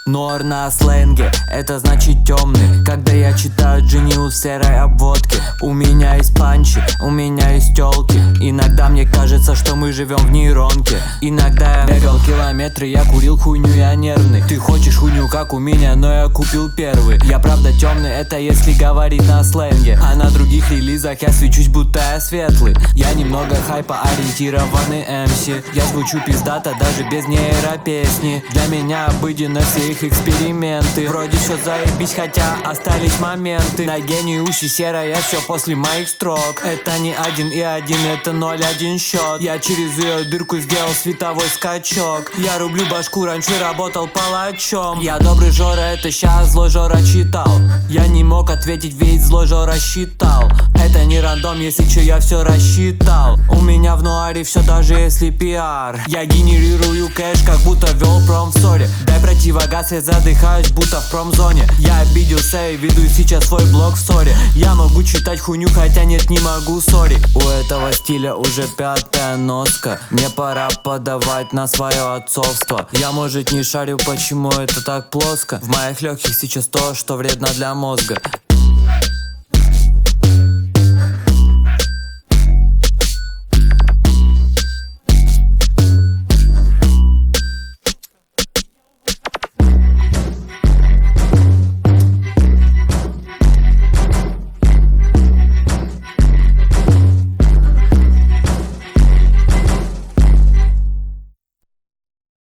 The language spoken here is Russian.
Нор на сленге, это значит темный. Когда я читаю Genius в серой обводке, у меня есть панчи, у меня есть тёлки. Иногда мне кажется, что мы живем в нейронке. Иногда я бегал километры, я курил хуйню, я нервный. Ты хочешь хуйню, как у меня, но я купил первый. Я правда темный, это если говорить на сленге. А на других релизах я свечусь, будто я светлый. Я немного хайпа ориентированный MC. Я звучу пиздато, даже без нейропесни. Для меня обыденно все их эксперименты. Вроде все заебись, хотя остались моменты. На гениусе серая все после моих строк. Это не 1,1, это 0,1 счет. Я через ее дырку сделал световой скачок. Я рублю башку, раньше работал палачом. Я добрый Жора, это щас злой Жора читал. Я не мог ответить, ведь злой Жора считал. Это не рандом, если че, я все рассчитал. У меня в нуаре все, даже если пиар. Я генерирую кэш, как будто вел пром в ссоре. Дай противогаз, я задыхаюсь, будто в промзоне. Я обиделся и веду сейчас свой блог в ссоре. Я могу читать хуйню, хотя нет, не могу, сори. У этого стиля уже 5-я носка. Мне пора подавать на свое отцовство. Я, может, не шарю, почему это так плоско. В моих легких сейчас то, что вредно для мозга.